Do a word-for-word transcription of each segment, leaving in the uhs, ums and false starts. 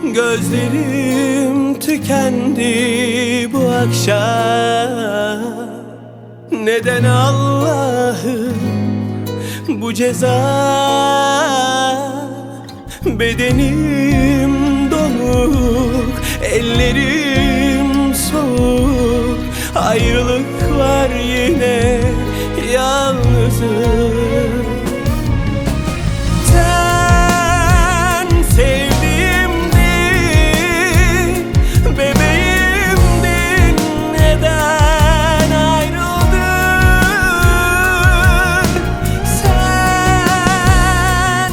Gözlerim tükendi bu akşam. Neden Allah'ım bu ceza? Bedenim donuk, ellerim soğuk. Ayrılık var yine, yalnızım. Sen sevdiğimdin, bebeğimdin. Neden ayrıldın? Sen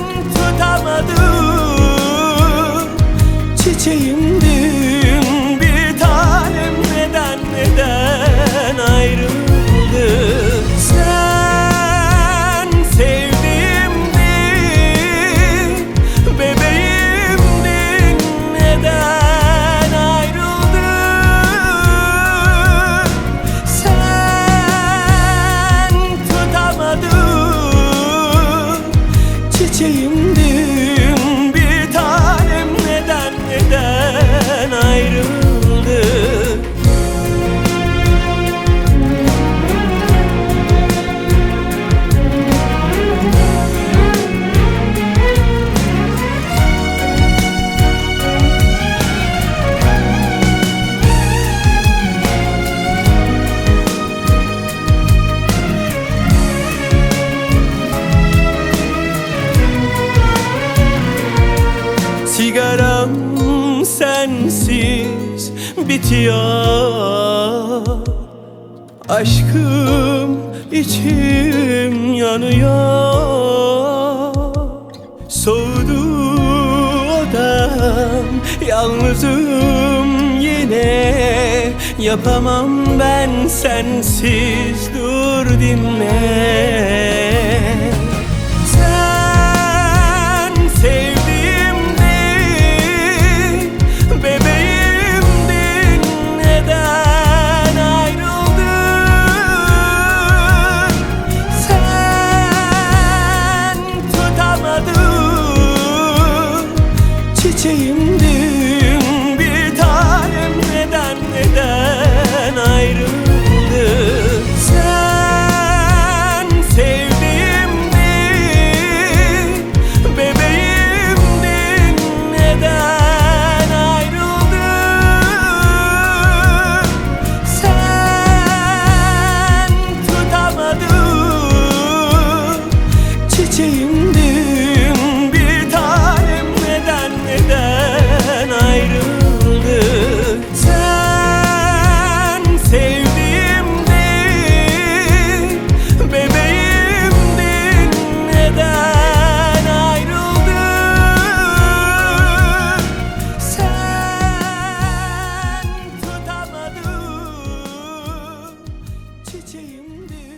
tutamadın, çiçeğimdin bir tanem. Neden, neden ayrıldın? Sen sevdiğimdin, bebeğimdin. Neden ayrıldın? Sen tutamadın, çiçeğimdin bir tanem. Neden, neden ayrıldın? Sigaram sensiz bitiyor. Aşkım içim yanıyor. Soğudu odam, yalnızım yine. Yapamam ben sensiz, dur dinle. Sen sevdiğimdin, bebeğimdin. Neden ayrıldın? Sen tutamadın, çiçeğimdin bir tanem. Neden, neden ayrıldın? Sen sevdiğimdin, bebeğimdin. Neden ayrıldın? Sen tutamadın, çiçeğimdin bir tanem. Neden, neden ayrıldın? Sen sevdiğimdin, bebeğimdin. Neden ayrıldın? Sen tutamadın, çiçeğimdin.